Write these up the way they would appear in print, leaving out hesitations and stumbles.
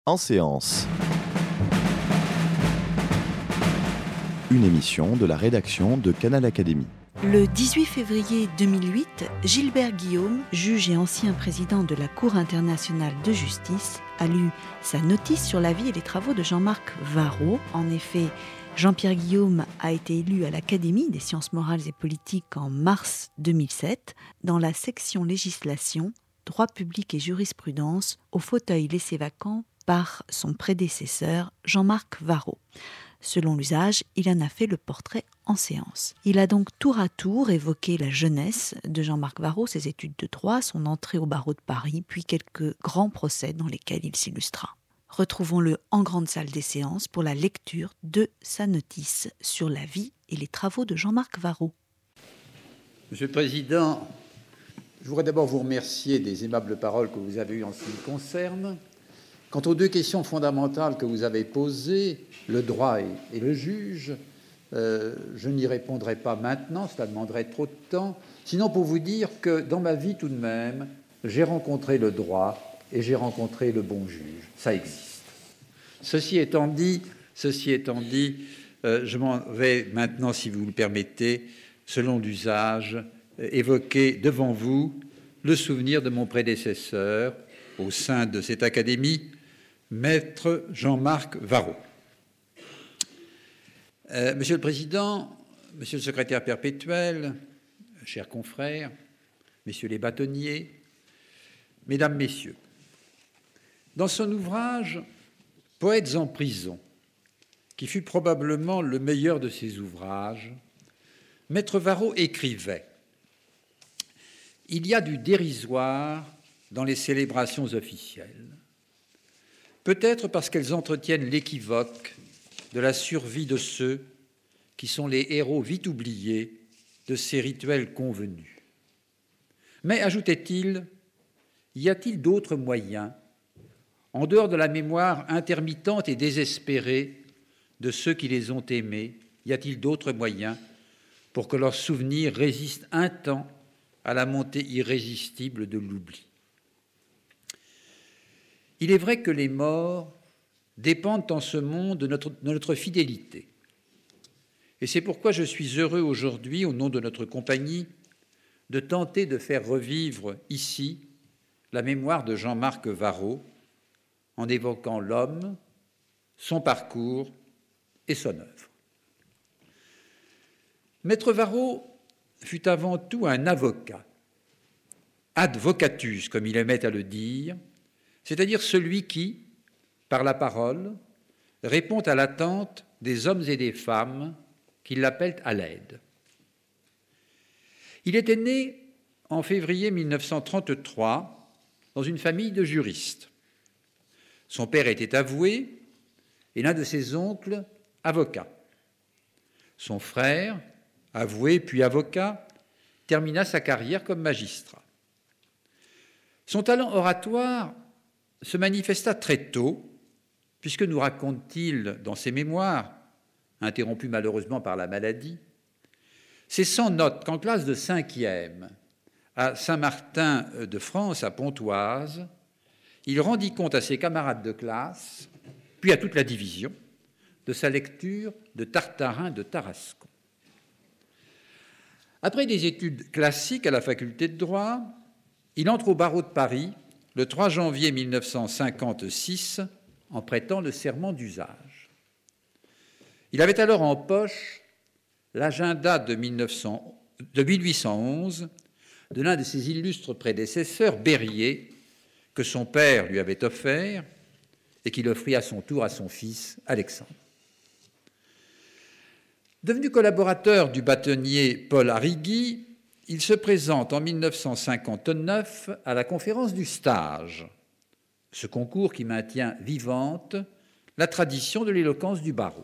En séance. Une émission de la rédaction de Canal Académie. Le 18 février 2008, Gilbert Guillaume, juge et ancien président de la Cour internationale de justice, a lu sa notice sur la vie et les travaux de Jean-Marc Varrot. En effet, Jean-Pierre Guillaume a été élu à l'Académie des sciences morales et politiques en mars 2007, dans la section législation, droit public et jurisprudence, au fauteuil laissé vacant par son prédécesseur Jean-Marc Varrot. Selon l'usage, il en a fait le portrait en séance. Il a donc tour à tour évoqué la jeunesse de Jean-Marc Varrot, ses études de droit, son entrée au barreau de Paris, puis quelques grands procès dans lesquels il s'illustra. Retrouvons-le en grande salle des séances pour la lecture de sa notice sur la vie et les travaux de Jean-Marc Varrot. Monsieur le Président, je voudrais d'abord vous remercier des aimables paroles que vous avez eues en ce qui me concerne. Quant aux deux questions fondamentales que vous avez posées, le droit et le juge, je n'y répondrai pas maintenant, cela demanderait trop de temps, sinon pour vous dire que dans ma vie tout de même, j'ai rencontré le droit et j'ai rencontré le bon juge. Ça existe. Ceci étant dit, je m'en vais maintenant, si vous le permettez, selon l'usage, évoquer devant vous le souvenir de mon prédécesseur au sein de cette académie, Maître Jean-Marc Varrot. Monsieur le Président, Monsieur le Secrétaire perpétuel, chers confrères, Messieurs les bâtonniers, Mesdames, Messieurs, dans son ouvrage « Poètes en prison », qui fut probablement le meilleur de ses ouvrages, Maître Varrot écrivait « Il y a du dérisoire dans les célébrations officielles. Peut-être parce qu'elles entretiennent l'équivoque de la survie de ceux qui sont les héros vite oubliés de ces rituels convenus. Mais, ajoutait-il, y a-t-il d'autres moyens, en dehors de la mémoire intermittente et désespérée de ceux qui les ont aimés, y a-t-il d'autres moyens pour que leurs souvenirs résistent un temps à la montée irrésistible de l'oubli? Il est vrai que les morts dépendent en ce monde de notre fidélité. Et c'est pourquoi je suis heureux aujourd'hui, au nom de notre compagnie, de tenter de faire revivre ici la mémoire de Jean-Marc Varrot en évoquant l'homme, son parcours et son œuvre. Maître Varrot fut avant tout un avocat, advocatus, comme il aimait à le dire, c'est-à-dire celui qui, par la parole, répond à l'attente des hommes et des femmes qui l'appellent à l'aide. Il était né en février 1933 dans une famille de juristes. Son père était avoué et l'un de ses oncles, avocat. Son frère, avoué puis avocat, termina sa carrière comme magistrat. Son talent oratoire se manifesta très tôt, puisque nous raconte-t-il dans ses mémoires, interrompus malheureusement par la maladie, c'est sans note qu'en classe de 5e, à Saint-Martin de France, à Pontoise, il rendit compte à ses camarades de classe, puis à toute la division, de sa lecture de Tartarin de Tarascon. Après des études classiques à la faculté de droit, il entre au barreau de Paris le 3 janvier 1956 en prêtant le serment d'usage. Il avait alors en poche l'agenda de 1811 de l'un de ses illustres prédécesseurs, Berryer, que son père lui avait offert et qu'il offrit à son tour à son fils, Alexandre. Devenu collaborateur du bâtonnier Paul Arrigui, il se présente en 1959 à la conférence du stage, ce concours qui maintient vivante la tradition de l'éloquence du barreau.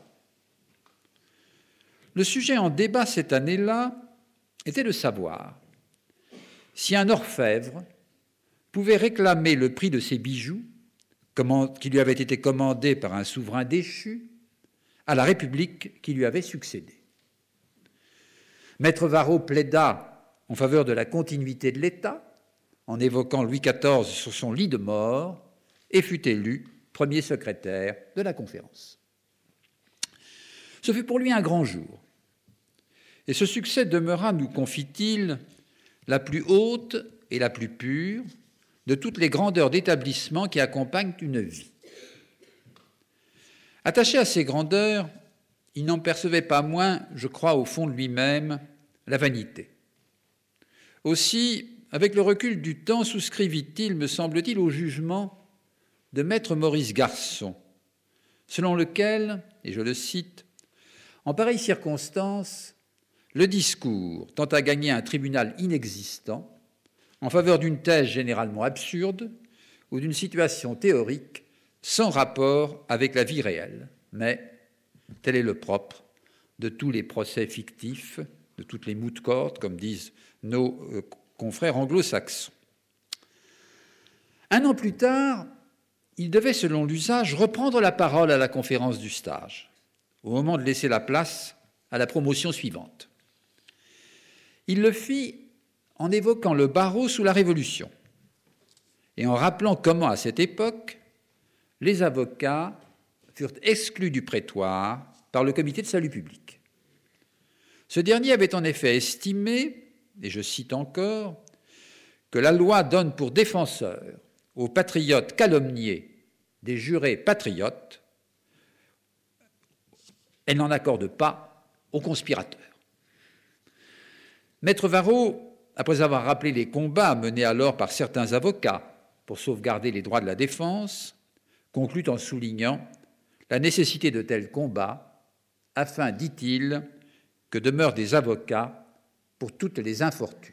Le sujet en débat cette année-là était de savoir si un orfèvre pouvait réclamer le prix de ses bijoux, qui lui avait été commandé par un souverain déchu, à la République qui lui avait succédé. Maître Varrot plaida en faveur de la continuité de l'État, en évoquant Louis XIV sur son lit de mort, et fut élu premier secrétaire de la conférence. Ce fut pour lui un grand jour. Et ce succès demeura, nous confie-t-il, la plus haute et la plus pure de toutes les grandeurs d'établissement qui accompagnent une vie. Attaché à ces grandeurs, il n'en percevait pas moins, je crois, au fond de lui-même, la vanité. Aussi, avec le recul du temps, souscrivit-il, me semble-t-il, au jugement de maître Maurice Garçon, selon lequel, et je le cite, « En pareille circonstance, le discours tend à gagner un tribunal inexistant en faveur d'une thèse généralement absurde ou d'une situation théorique sans rapport avec la vie réelle. Mais tel est le propre de tous les procès fictifs, de toutes les moot courts, comme disent nos confrères anglo-saxons. » Un an plus tard, il devait, selon l'usage, reprendre la parole à la conférence du stage, au moment de laisser la place à la promotion suivante. Il le fit en évoquant le barreau sous la Révolution et en rappelant comment, à cette époque, les avocats furent exclus du prétoire par le comité de salut public. Ce dernier avait en effet estimé, et je cite encore, que la loi donne pour défenseurs aux patriotes calomniés des jurés patriotes, elle n'en accorde pas aux conspirateurs. Maître Varro, après avoir rappelé les combats menés alors par certains avocats pour sauvegarder les droits de la défense, conclut en soulignant la nécessité de tels combats afin, dit-il, que demeurent des avocats pour toutes les infortunes.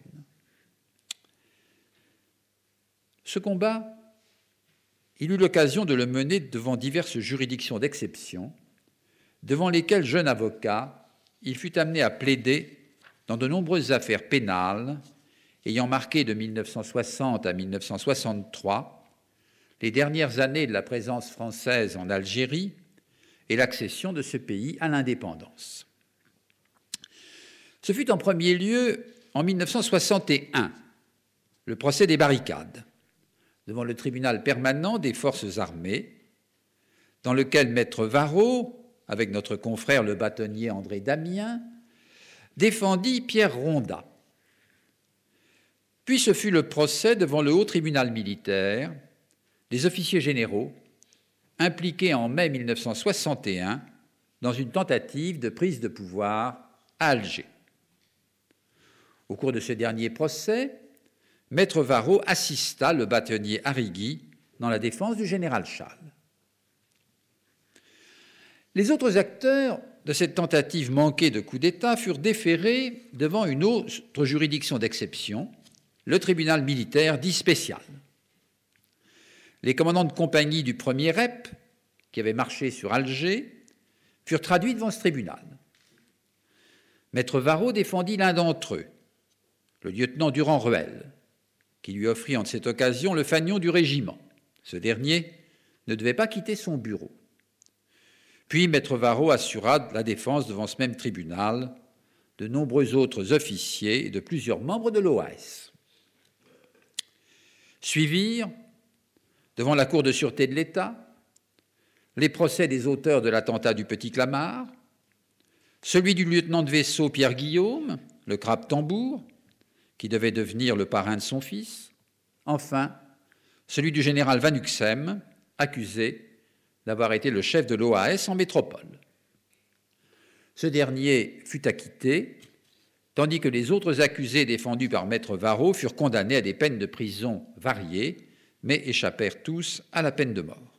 Ce combat, il eut l'occasion de le mener devant diverses juridictions d'exception, devant lesquelles, jeune avocat, il fut amené à plaider dans de nombreuses affaires pénales ayant marqué de 1960 à 1963 les dernières années de la présence française en Algérie et l'accession de ce pays à l'indépendance. Ce fut en premier lieu en 1961, le procès des barricades, devant le tribunal permanent des forces armées, dans lequel Maître Varro, avec notre confrère le bâtonnier André Damien, défendit Pierre Rondat. Puis ce fut le procès devant le haut tribunal militaire des officiers généraux impliqués en mai 1961 dans une tentative de prise de pouvoir à Alger. Au cours de ce dernier procès, Maître Varro assista le bâtonnier Arrigui dans la défense du général Chasles. Les autres acteurs de cette tentative manquée de coup d'État furent déférés devant une autre juridiction d'exception, le tribunal militaire dit spécial. Les commandants de compagnie du premier REP, qui avaient marché sur Alger, furent traduits devant ce tribunal. Maître Varro défendit l'un d'entre eux, le lieutenant Durand-Ruel, qui lui offrit en cette occasion le fanion du régiment. Ce dernier ne devait pas quitter son bureau. Puis Maître Varro assura la défense devant ce même tribunal de nombreux autres officiers et de plusieurs membres de l'OAS. Suivirent, devant la Cour de sûreté de l'État, les procès des auteurs de l'attentat du Petit Clamart, celui du lieutenant de vaisseau Pierre Guillaume, le crabe-tambour, qui devait devenir le parrain de son fils, enfin, celui du général Van Uxem, accusé d'avoir été le chef de l'OAS en métropole. Ce dernier fut acquitté, tandis que les autres accusés défendus par Maître Varro furent condamnés à des peines de prison variées, mais échappèrent tous à la peine de mort.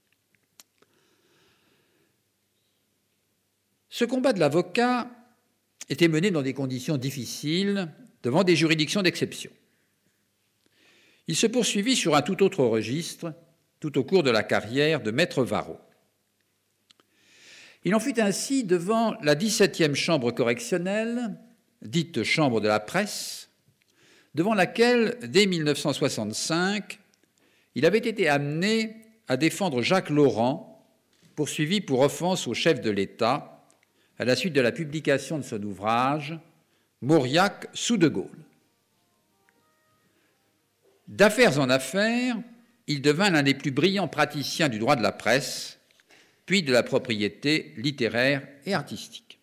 Ce combat de l'avocat était mené dans des conditions difficiles devant des juridictions d'exception. Il se poursuivit sur un tout autre registre tout au cours de la carrière de Maître Varro. Il en fut ainsi devant la 17e chambre correctionnelle, dite chambre de la presse, devant laquelle, dès 1965, il avait été amené à défendre Jacques Laurent, poursuivi pour offense au chef de l'État, à la suite de la publication de son ouvrage « Mauriac sous de Gaulle ». D'affaires en affaires, il devint l'un des plus brillants praticiens du droit de la presse, puis de la propriété littéraire et artistique.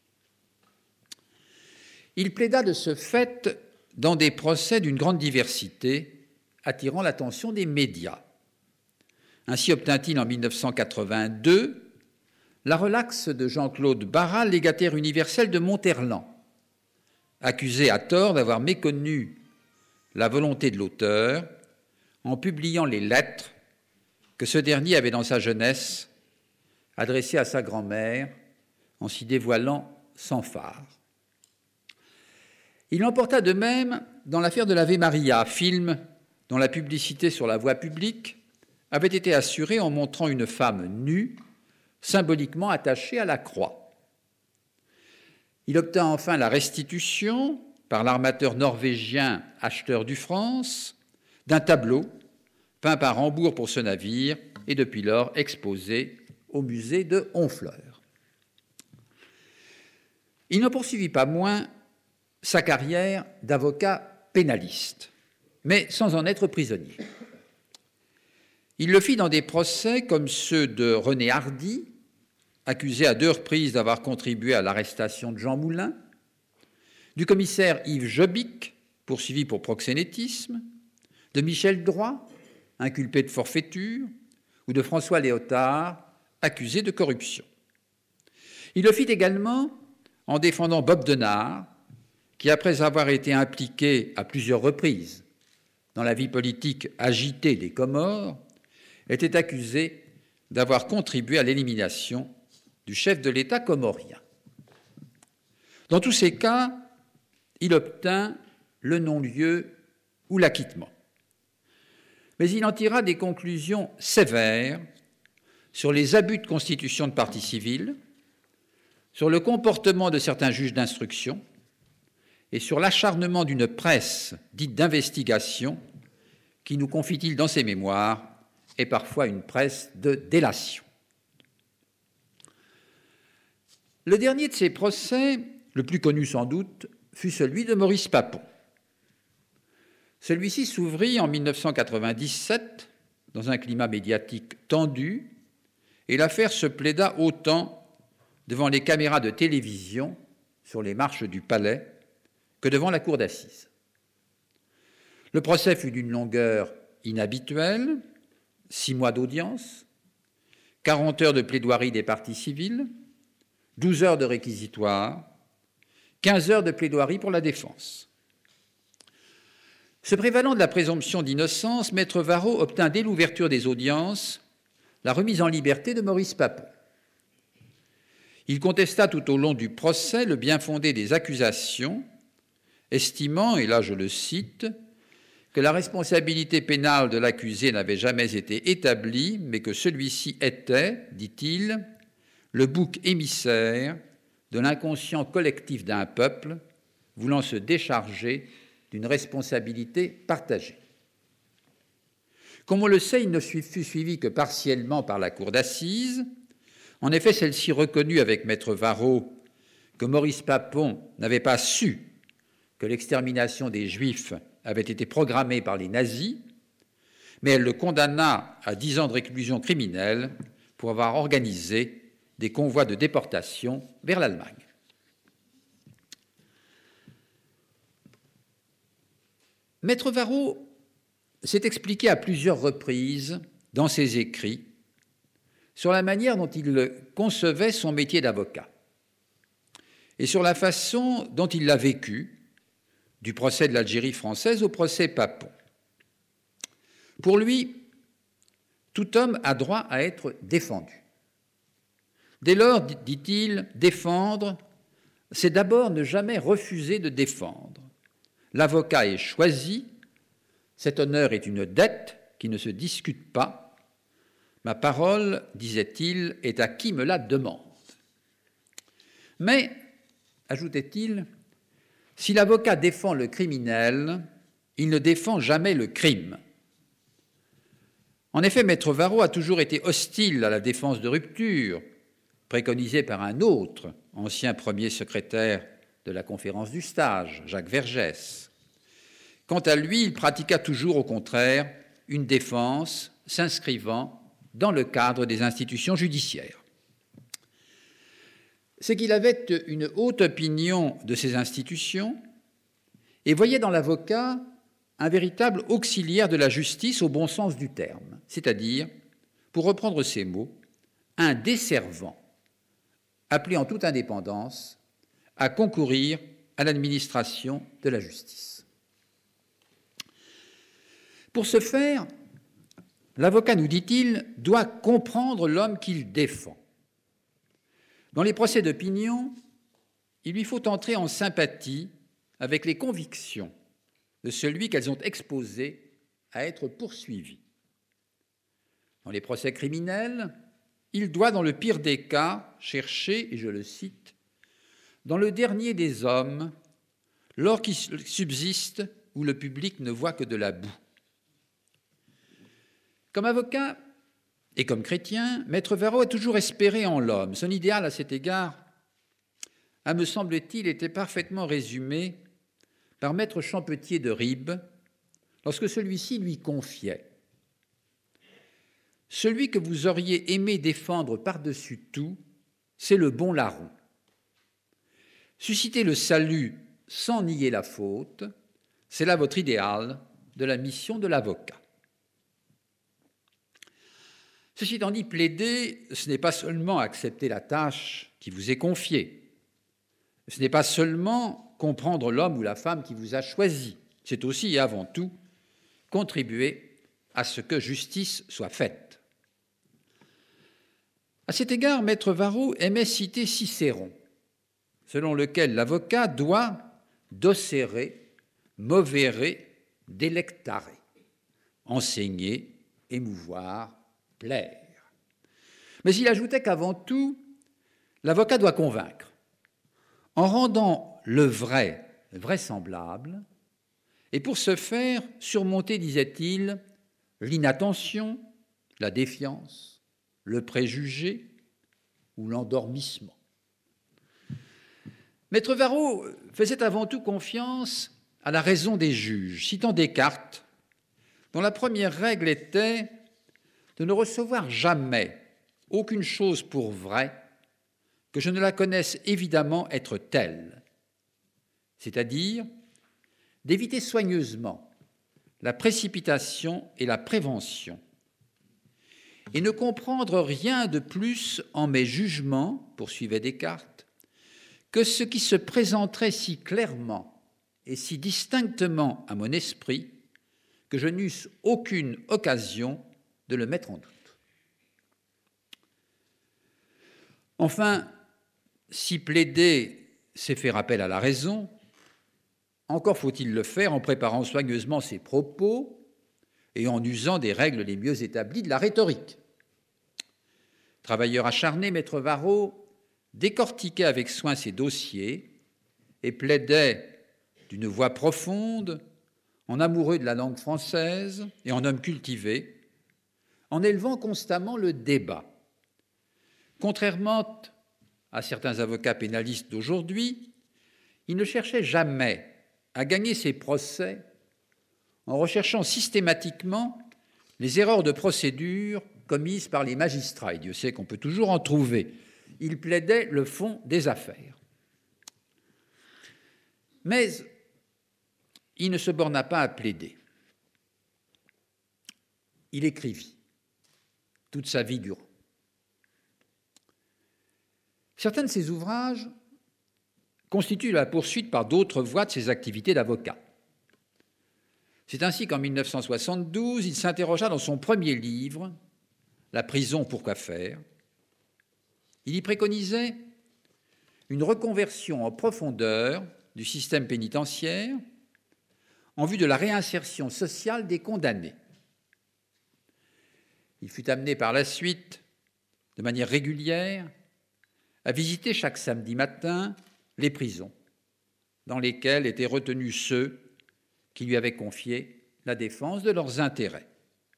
Il plaida de ce fait dans des procès d'une grande diversité, attirant l'attention des médias. Ainsi obtint-il en 1982 la relaxe de Jean-Claude Barral, légataire universel de Monterland, accusé à tort d'avoir méconnu la volonté de l'auteur en publiant les lettres que ce dernier avait dans sa jeunesse adressées à sa grand-mère en s'y dévoilant sans fard. Il l'emporta de même dans l'affaire de l'Ave Maria, film dont la publicité sur la voie publique avait été assurée en montrant une femme nue, symboliquement attachée à la croix. Il obtint enfin la restitution, par l'armateur norvégien Acheteur du France, d'un tableau peint par Rambourg pour ce navire et depuis lors exposé au musée de Honfleur. Il ne poursuivit pas moins sa carrière d'avocat pénaliste, mais sans en être prisonnier. Il le fit dans des procès comme ceux de René Hardy, accusé à 2 reprises d'avoir contribué à l'arrestation de Jean Moulin, du commissaire Yves Jobic, poursuivi pour proxénétisme, de Michel Droit, inculpé de forfaiture, ou de François Léotard, accusé de corruption. Il le fit également en défendant Bob Denard, qui, après avoir été impliqué à plusieurs reprises dans la vie politique agitée des Comores, était accusé d'avoir contribué à l'élimination du chef de l'État comorien. Dans tous ces cas, il obtint le non-lieu ou l'acquittement. Mais il en tira des conclusions sévères sur les abus de constitution de partie civile, sur le comportement de certains juges d'instruction et sur l'acharnement d'une presse dite d'investigation qui, nous confie-t-il dans ses mémoires, est parfois une presse de délation. Le dernier de ces procès, le plus connu sans doute, fut celui de Maurice Papon. Celui-ci s'ouvrit en 1997 dans un climat médiatique tendu et l'affaire se plaida autant devant les caméras de télévision sur les marches du palais que devant la cour d'assises. Le procès fut d'une longueur inhabituelle, 6 mois d'audience, 40 heures de plaidoirie des parties civiles, 12 heures de réquisitoire, 15 heures de plaidoirie pour la défense. Se prévalant de la présomption d'innocence, Maître Varro obtint dès l'ouverture des audiences la remise en liberté de Maurice Papon. Il contesta tout au long du procès le bien-fondé des accusations, estimant, et là je le cite, que la responsabilité pénale de l'accusé n'avait jamais été établie, mais que celui-ci était, dit-il, le bouc émissaire de l'inconscient collectif d'un peuple voulant se décharger d'une responsabilité partagée. Comme on le sait, il ne fut suivi que partiellement par la cour d'assises. En effet, celle-ci reconnut avec Maître Varro que Maurice Papon n'avait pas su que l'extermination des Juifs avait été programmée par les nazis, mais elle le condamna à 10 ans de réclusion criminelle pour avoir organisé des convois de déportation vers l'Allemagne. Maître Varro s'est expliqué à plusieurs reprises dans ses écrits sur la manière dont il concevait son métier d'avocat et sur la façon dont il l'a vécu, du procès de l'Algérie française au procès Papon. Pour lui, tout homme a droit à être défendu. Dès lors, dit-il, défendre, c'est d'abord ne jamais refuser de défendre. L'avocat est choisi, cet honneur est une dette qui ne se discute pas. Ma parole, disait-il, est à qui me la demande. Mais, ajoutait-il, si l'avocat défend le criminel, il ne défend jamais le crime. En effet, Maître Varro a toujours été hostile à la défense de rupture, préconisée par un autre ancien premier secrétaire de la conférence du stage, Jacques Vergès. Quant à lui, il pratiqua toujours, au contraire, une défense s'inscrivant dans le cadre des institutions judiciaires. C'est qu'il avait une haute opinion de ces institutions et voyait dans l'avocat un véritable auxiliaire de la justice au bon sens du terme, c'est-à-dire, pour reprendre ses mots, un desservant appelé en toute indépendance à concourir à l'administration de la justice. Pour ce faire, l'avocat, nous dit-il, doit comprendre l'homme qu'il défend. Dans les procès d'opinion, il lui faut entrer en sympathie avec les convictions de celui qu'elles ont exposé à être poursuivi. Dans les procès criminels, il doit, dans le pire des cas, chercher, et je le cite, « dans le dernier des hommes, l'or qui subsiste où le public ne voit que de la boue ». Comme avocat et comme chrétien, Maître Varro a toujours espéré en l'homme. Son idéal à cet égard a, me semble-t-il, été parfaitement résumé par Maître Champetier de Ribes lorsque celui-ci lui confiait « Celui que vous auriez aimé défendre par-dessus tout, c'est le bon larron. Susciter le salut sans nier la faute, c'est là votre idéal de la mission de l'avocat. » Ceci étant dit, plaider, ce n'est pas seulement accepter la tâche qui vous est confiée. Ce n'est pas seulement comprendre l'homme ou la femme qui vous a choisi. C'est aussi et avant tout contribuer à ce que justice soit faite. À cet égard, Maître Varro aimait citer Cicéron, selon lequel l'avocat doit docere, movere, delectare, enseigner, émouvoir, plaire. Mais il ajoutait qu'avant tout, l'avocat doit convaincre, en rendant le vrai vraisemblable, et pour ce faire, surmonter, disait-il, l'inattention, la défiance, le préjugé ou l'endormissement. Maître Varro faisait avant tout confiance à la raison des juges, citant Descartes, dont la première règle était de ne recevoir jamais aucune chose pour vraie que je ne la connaisse évidemment être telle, c'est-à-dire d'éviter soigneusement la précipitation et la prévention, et ne comprendre rien de plus en mes jugements, poursuivait Descartes, que ce qui se présenterait si clairement et si distinctement à mon esprit que je n'eusse aucune occasion de le mettre en doute. Enfin, si plaider, c'est faire appel à la raison, encore faut-il le faire en préparant soigneusement ses propos et en usant des règles les mieux établies de la rhétorique. Travailleur acharné, Maître Varro décortiquait avec soin ses dossiers et plaidait d'une voix profonde, en amoureux de la langue française et en homme cultivé, en élevant constamment le débat. Contrairement à certains avocats pénalistes d'aujourd'hui, il ne cherchait jamais à gagner ses procès en recherchant systématiquement les erreurs de procédure commises par les magistrats. Et Dieu sait qu'on peut toujours en trouver. Il plaidait le fond des affaires. Mais il ne se borna pas à plaider. Il écrivit toute sa vie durant. Certains de ses ouvrages constituent la poursuite par d'autres voies de ses activités d'avocat. C'est ainsi qu'en 1972, il s'interrogea dans son premier livre, « La prison, pourquoi faire ?». Il y préconisait une reconversion en profondeur du système pénitentiaire en vue de la réinsertion sociale des condamnés. Il fut amené par la suite, de manière régulière, à visiter chaque samedi matin les prisons dans lesquelles étaient retenus ceux qui lui avaient confié la défense de leurs intérêts.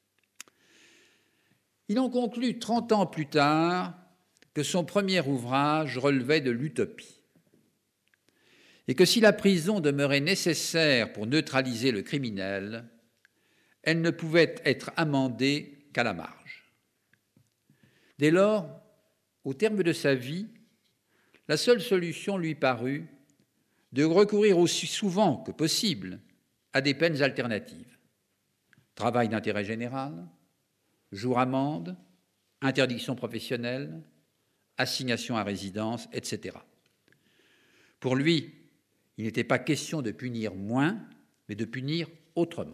Il en conclut 30 ans plus tard que son premier ouvrage relevait de l'utopie et que si la prison demeurait nécessaire pour neutraliser le criminel, elle ne pouvait être amendée qu'à la marge. Dès lors, au terme de sa vie, la seule solution lui parut de recourir aussi souvent que possible à des peines alternatives. Travail d'intérêt général, jour-amende, interdiction professionnelle, assignation à résidence, etc. Pour lui, il n'était pas question de punir moins, mais de punir autrement.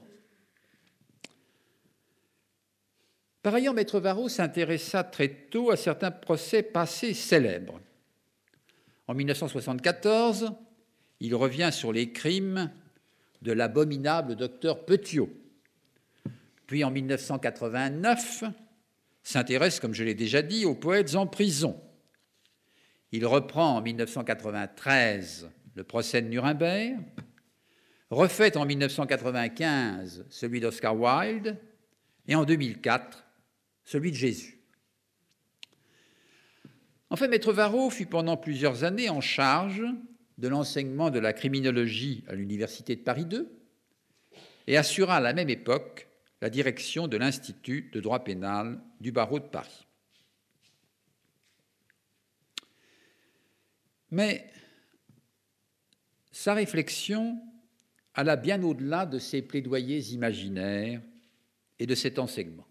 Par ailleurs, Maître Varro s'intéressa très tôt à certains procès passés célèbres. En 1974, il revient sur les crimes de l'abominable docteur Petiot. Puis en 1989, s'intéresse, comme je l'ai déjà dit, aux poètes en prison. Il reprend en 1993 le procès de Nuremberg, refait en 1995 celui d'Oscar Wilde et en 2004 celui de Jésus. Enfin, Maître Varro fut pendant plusieurs années en charge de l'enseignement de la criminologie à l'Université de Paris II et assura à la même époque la direction de l'Institut de droit pénal du barreau de Paris. Mais sa réflexion alla bien au-delà de ces plaidoyers imaginaires et de cet enseignement.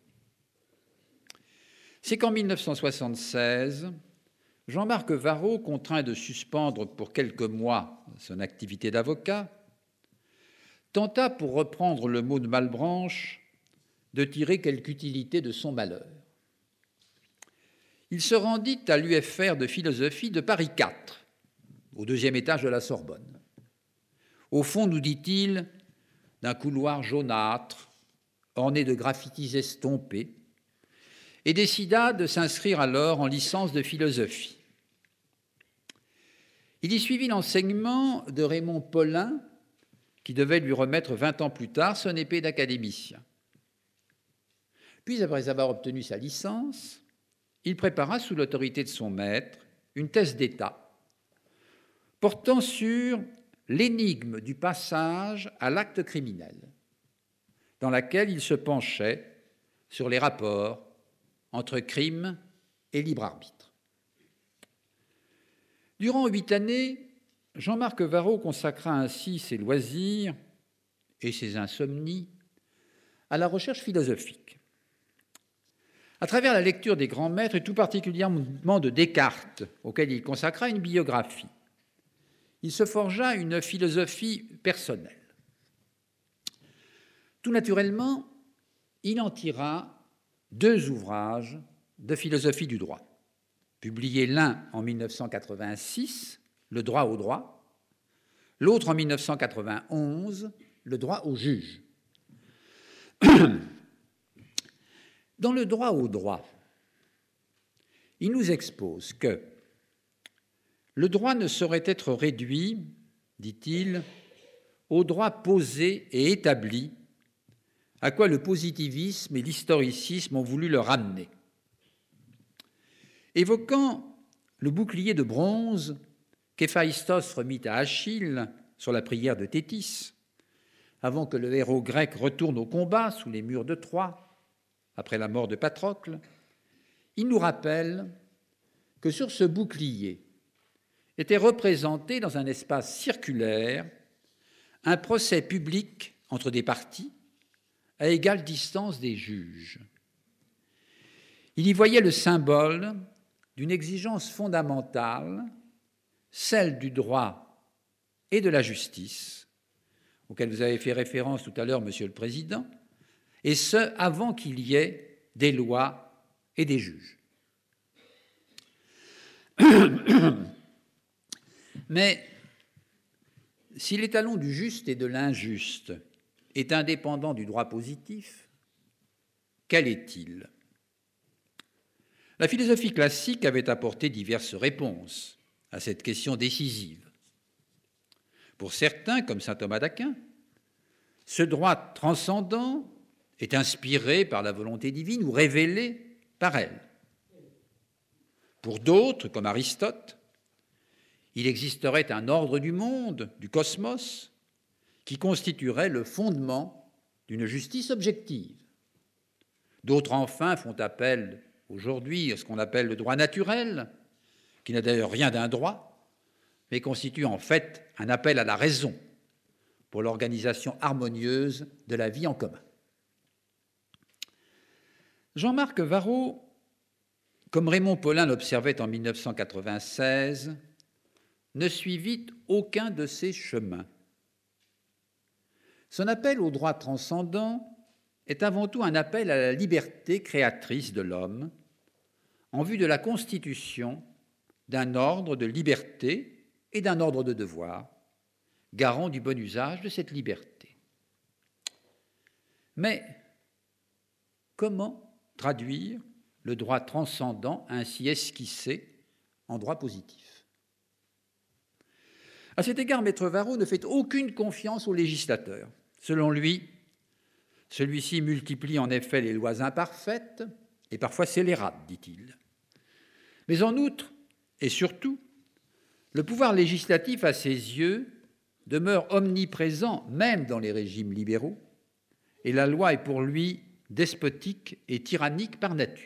C'est qu'en 1976, Jean-Marc Varro, contraint de suspendre pour quelques mois son activité d'avocat, tenta, pour reprendre le mot de Malebranche, de tirer quelque utilité de son malheur. Il se rendit à l'UFR de philosophie de Paris IV, au 2e étage de la Sorbonne. Au fond, nous dit-il, d'un couloir jaunâtre, orné de graffitis estompés, et décida de s'inscrire alors en licence de philosophie. Il y suivit l'enseignement de Raymond Paulin, qui devait lui remettre 20 ans plus tard son épée d'académicien. Puis, après avoir obtenu sa licence, il prépara, sous l'autorité de son maître, une thèse d'État portant sur l'énigme du passage à l'acte criminel, dans laquelle il se penchait sur les rapports entre crime et libre arbitre. Durant 8 années, Jean-Marc Varro consacra ainsi ses loisirs et ses insomnies à la recherche philosophique. À travers la lecture des grands maîtres, et tout particulièrement de Descartes, auquel il consacra une biographie, il se forgea une philosophie personnelle. Tout naturellement, il en tira 2 ouvrages de philosophie du droit, publiés l'un en 1986, Le droit au droit, l'autre en 1991, Le droit au juge. Dans Le droit au droit, il nous expose que le droit ne saurait être réduit, dit-il, au droit posé et établi, à quoi le positivisme et l'historicisme ont voulu le ramener. Évoquant le bouclier de bronze qu'Héphaïstos remit à Achille sur la prière de Thétis, avant que le héros grec retourne au combat sous les murs de Troie, après la mort de Patrocle, il nous rappelle que sur ce bouclier était représenté dans un espace circulaire un procès public entre des parties à égale distance des juges. Il y voyait le symbole d'une exigence fondamentale, celle du droit et de la justice, auquel vous avez fait référence tout à l'heure, Monsieur le Président, et ce, avant qu'il y ait des lois et des juges. Mais si l'étalon du juste et de l'injuste est indépendant du droit positif, quel est-il ? La philosophie classique avait apporté diverses réponses à cette question décisive. Pour certains, comme saint Thomas d'Aquin, ce droit transcendant est inspiré par la volonté divine ou révélé par elle. Pour d'autres, comme Aristote, il existerait un ordre du monde, du cosmos, qui constituerait le fondement d'une justice objective. D'autres, enfin, font appel aujourd'hui à ce qu'on appelle le droit naturel, qui n'a d'ailleurs rien d'un droit, mais constitue en fait un appel à la raison pour l'organisation harmonieuse de la vie en commun. Jean-Marc Warraud, comme Raymond Paulin l'observait en 1996, ne suivit aucun de ces chemins. Son appel au droit transcendant est avant tout un appel à la liberté créatrice de l'homme en vue de la constitution d'un ordre de liberté et d'un ordre de devoir, garant du bon usage de cette liberté. Mais comment traduire le droit transcendant ainsi esquissé en droit positif? À cet égard, Maître Warraud ne fait aucune confiance au législateur. Selon lui, celui-ci multiplie en effet les lois imparfaites et parfois scélérates, dit-il. Mais en outre, et surtout, le pouvoir législatif, à ses yeux, demeure omniprésent même dans les régimes libéraux, et la loi est pour lui despotique et tyrannique par nature.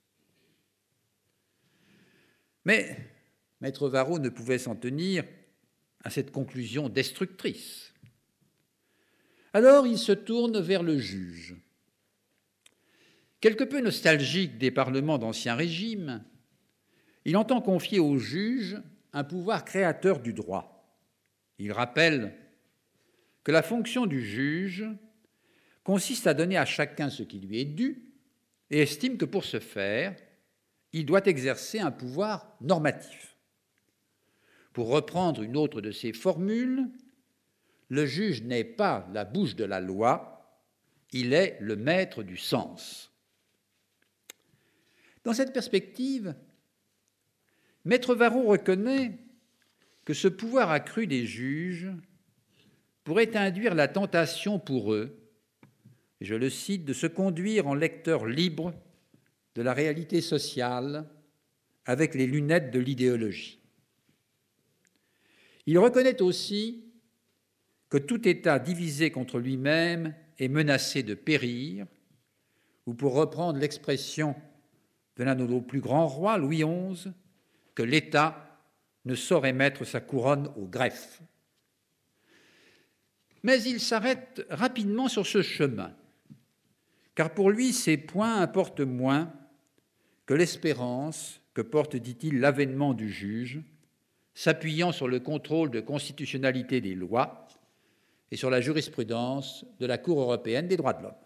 Mais Maître Warraud ne pouvait s'en tenir à cette conclusion destructrice. Alors il se tourne vers le juge. Quelque peu nostalgique des parlements d'Ancien Régime, il entend confier au juge un pouvoir créateur du droit. Il rappelle que la fonction du juge consiste à donner à chacun ce qui lui est dû et estime que pour ce faire, il doit exercer un pouvoir normatif. Pour reprendre une autre de ses formules, le juge n'est pas la bouche de la loi, il est le maître du sens. Dans cette perspective, Maître Warraud reconnaît que ce pouvoir accru des juges pourrait induire la tentation pour eux, je le cite, de se conduire en lecteurs libres de la réalité sociale avec les lunettes de l'idéologie. Il reconnaît aussi que tout État divisé contre lui-même est menacé de périr, ou pour reprendre l'expression de l'un de nos plus grands rois, Louis XI, que l'État ne saurait mettre sa couronne au greffe. Mais il s'arrête rapidement sur ce chemin, car pour lui, ces points importent moins que l'espérance que porte, dit-il, l'avènement du juge, s'appuyant sur le contrôle de constitutionnalité des lois et sur la jurisprudence de la Cour européenne des droits de l'homme.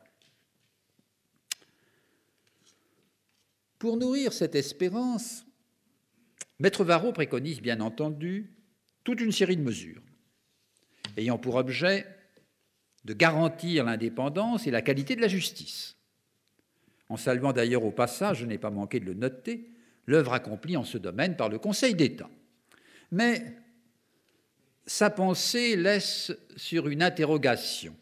Pour nourrir cette espérance, Maître Warraud préconise bien entendu toute une série de mesures ayant pour objet de garantir l'indépendance et la qualité de la justice. En saluant d'ailleurs au passage, je n'ai pas manqué de le noter, l'œuvre accomplie en ce domaine par le Conseil d'État. Mais sa pensée laisse sur une interrogation.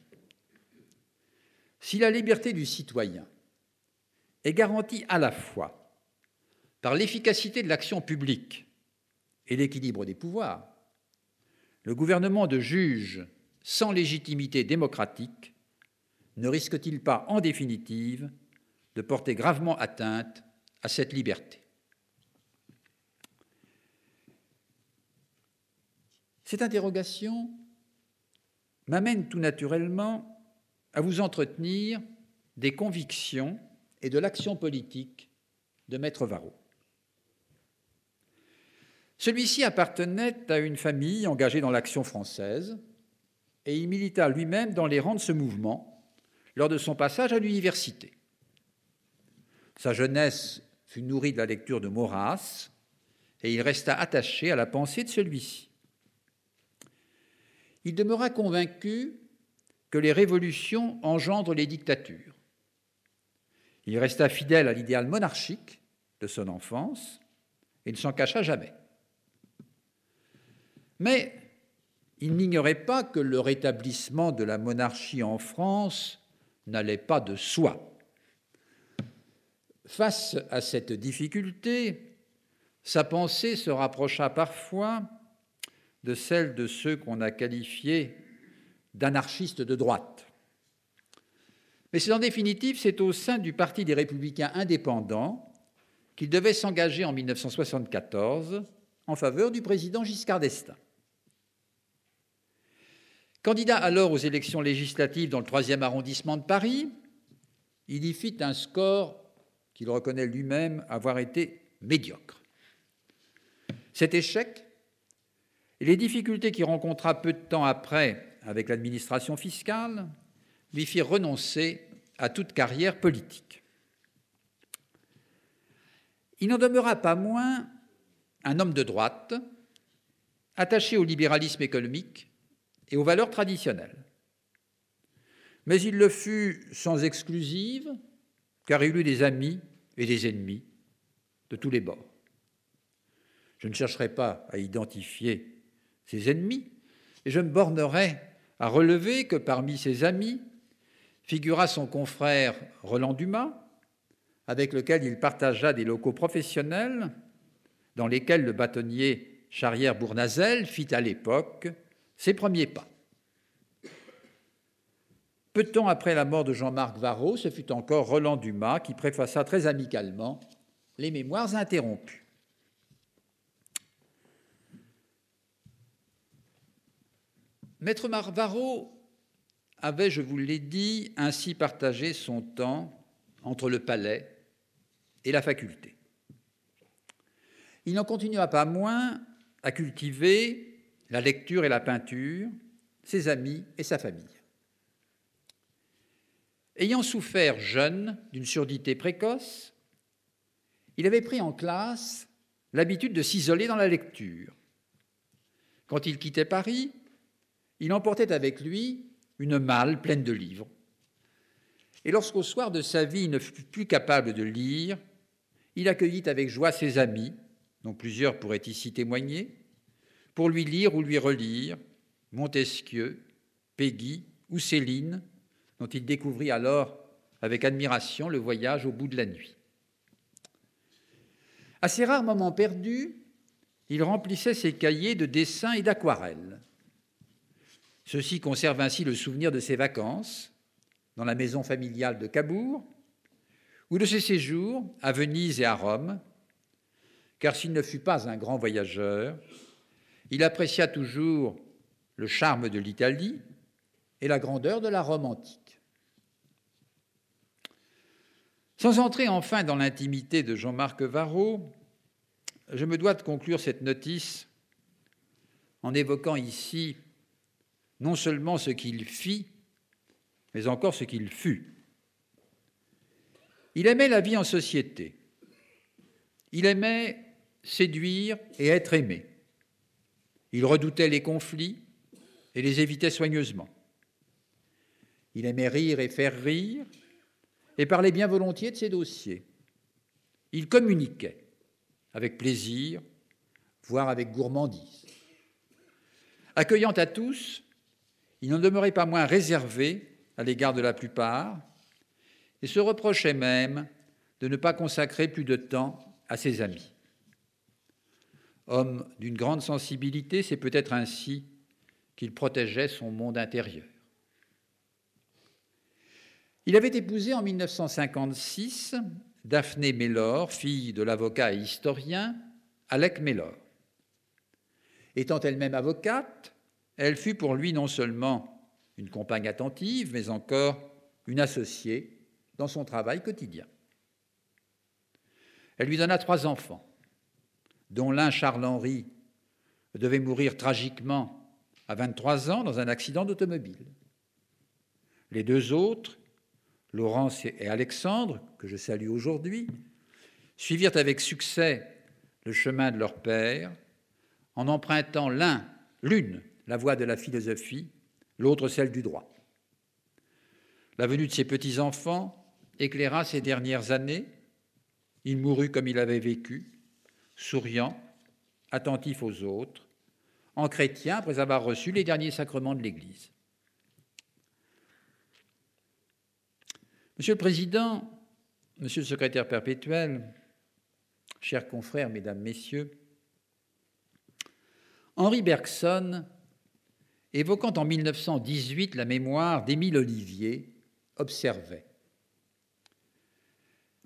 Si la liberté du citoyen est garantie à la fois par l'efficacité de l'action publique et l'équilibre des pouvoirs, le gouvernement de juges sans légitimité démocratique ne risque-t-il pas, en définitive, de porter gravement atteinte à cette liberté? Cette interrogation m'amène tout naturellement à vous entretenir des convictions et de l'action politique de Maître Warraud. Celui-ci appartenait à une famille engagée dans l'Action française et il milita lui-même dans les rangs de ce mouvement lors de son passage à l'université. Sa jeunesse fut nourrie de la lecture de Maurras et il resta attaché à la pensée de celui-ci. Il demeura convaincu que les révolutions engendrent les dictatures. Il resta fidèle à l'idéal monarchique de son enfance et ne s'en cacha jamais. Mais il n'ignorait pas que le rétablissement de la monarchie en France n'allait pas de soi. Face à cette difficulté, sa pensée se rapprocha parfois de celle de ceux qu'on a qualifiés d'anarchistes de droite. Mais en définitive, c'est au sein du Parti des Républicains indépendants qu'il devait s'engager en 1974 en faveur du président Giscard d'Estaing. Candidat alors aux élections législatives dans le 3e arrondissement de Paris, il y fit un score qu'il reconnaît lui-même avoir été médiocre. Cet échec et les difficultés qu'il rencontra peu de temps après avec l'administration fiscale lui firent renoncer à toute carrière politique. Il n'en demeura pas moins un homme de droite, attaché au libéralisme économique et aux valeurs traditionnelles. Mais il le fut sans exclusive, car il eut des amis et des ennemis de tous les bords. Je ne chercherai pas à identifier ses ennemis, et je me bornerai à relever que parmi ses amis figura son confrère Roland Dumas, avec lequel il partagea des locaux professionnels dans lesquels le bâtonnier Charrière-Bournazel fit à l'époque ses premiers pas. Peu de temps après la mort de Jean-Marc Varro, ce fut encore Roland Dumas qui préfaça très amicalement les Mémoires interrompus. Maître Varro avait, je vous l'ai dit, ainsi partagé son temps entre le palais et la faculté. Il n'en continua pas moins à cultiver la lecture et la peinture, ses amis et sa famille. Ayant souffert jeune d'une surdité précoce, il avait pris en classe l'habitude de s'isoler dans la lecture. Quand il quittait Paris, il emportait avec lui une malle pleine de livres. Et lorsqu'au soir de sa vie, il ne fut plus capable de lire, il accueillit avec joie ses amis, dont plusieurs pourraient ici témoigner, pour lui lire ou lui relire Montesquieu, Péguy ou Céline, dont il découvrit alors avec admiration le voyage au bout de la nuit. À ses rares moments perdus, il remplissait ses cahiers de dessins et d'aquarelles. Ceux-ci conservent ainsi le souvenir de ses vacances dans la maison familiale de Cabourg ou de ses séjours à Venise et à Rome, car s'il ne fut pas un grand voyageur, il apprécia toujours le charme de l'Italie et la grandeur de la Rome antique. Sans entrer enfin dans l'intimité de Jean-Marc Varro, je me dois de conclure cette notice en évoquant ici non seulement ce qu'il fit, mais encore ce qu'il fut. Il aimait la vie en société. Il aimait séduire et être aimé. Il redoutait les conflits et les évitait soigneusement. Il aimait rire et faire rire et parlait bien volontiers de ses dossiers. Il communiquait avec plaisir, voire avec gourmandise. Accueillant à tous, il n'en demeurait pas moins réservé à l'égard de la plupart et se reprochait même de ne pas consacrer plus de temps à ses amis. Homme d'une grande sensibilité, c'est peut-être ainsi qu'il protégeait son monde intérieur. Il avait épousé en 1956 Daphné Mellor, fille de l'avocat et historien Alec Mellor. Étant elle-même avocate, elle fut pour lui non seulement une compagne attentive, mais encore une associée dans son travail quotidien. Elle lui donna 3 enfants, dont l'un, Charles-Henri, devait mourir tragiquement à 23 ans dans un accident d'automobile. Les 2 autres, Laurence et Alexandre, que je salue aujourd'hui, suivirent avec succès le chemin de leur père en empruntant l'une la voie de la philosophie, l'autre celle du droit. La venue de ses petits-enfants éclaira ses dernières années. Il mourut comme il avait vécu, souriant, attentif aux autres, en chrétien après avoir reçu les derniers sacrements de l'Église. Monsieur le Président, Monsieur le Secrétaire perpétuel, chers confrères, Mesdames, Messieurs, Henri Bergson, évoquant en 1918 la mémoire d'Émile Ollivier, observait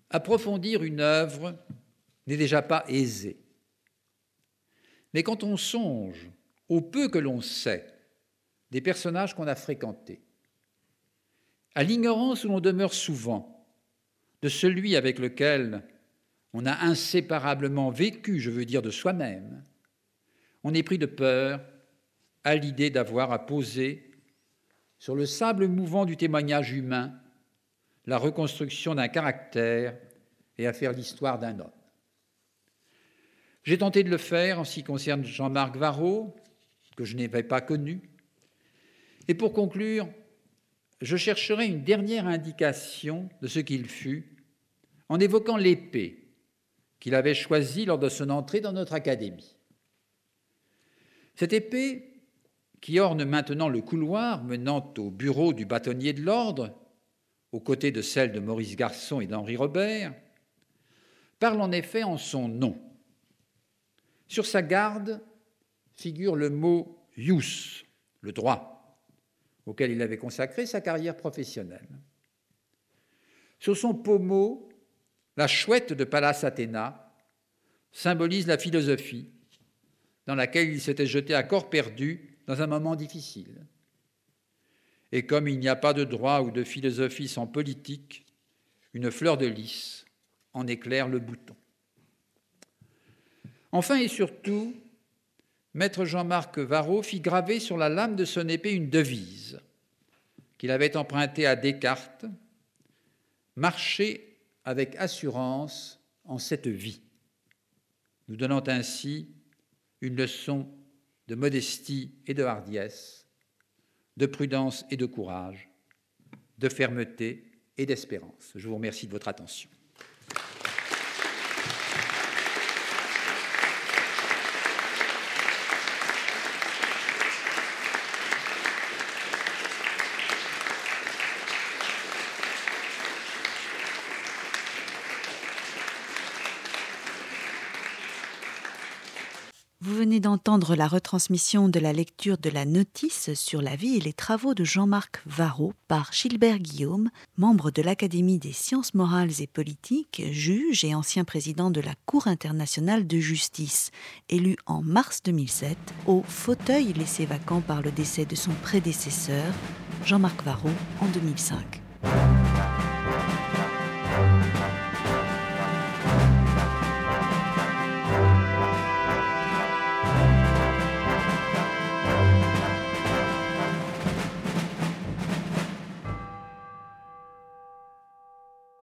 approfondir une œuvre n'est déjà pas aisé. Mais quand on songe au peu que l'on sait des personnages qu'on a fréquentés, à l'ignorance où l'on demeure souvent de celui avec lequel on a inséparablement vécu, je veux dire de soi-même, on est pris de peur à l'idée d'avoir à poser sur le sable mouvant du témoignage humain la reconstruction d'un caractère et à faire l'histoire d'un homme. J'ai tenté de le faire en ce qui concerne Jean-Marc Varrot, que je n'avais pas connu. Et pour conclure, je chercherai une dernière indication de ce qu'il fut en évoquant l'épée qu'il avait choisie lors de son entrée dans notre académie. Cette épée, qui orne maintenant le couloir menant au bureau du bâtonnier de l'ordre, aux côtés de celle de Maurice Garçon et d'Henri Robert, parle en effet en son nom. Sur sa garde figure le mot « ius », le droit, auquel il avait consacré sa carrière professionnelle. Sur son pommeau, la chouette de Pallas Athéna symbolise la philosophie dans laquelle il s'était jeté à corps perdu dans un moment difficile. Et comme il n'y a pas de droit ou de philosophie sans politique, une fleur de lys en éclaire le bouton. Enfin et surtout, maître Jean-Marc Varrot fit graver sur la lame de son épée une devise qu'il avait empruntée à Descartes, « Marcher avec assurance en cette vie », nous donnant ainsi une leçon de modestie et de hardiesse, de prudence et de courage, de fermeté et d'espérance. Je vous remercie de votre attention. Vous venez d'entendre la retransmission de la lecture de la notice sur la vie et les travaux de Jean-Marc Varrot par Gilbert Guillaume, membre de l'Académie des sciences morales et politiques, juge et ancien président de la Cour internationale de justice, élu en mars 2007 au fauteuil laissé vacant par le décès de son prédécesseur, Jean-Marc Varrot, en 2005.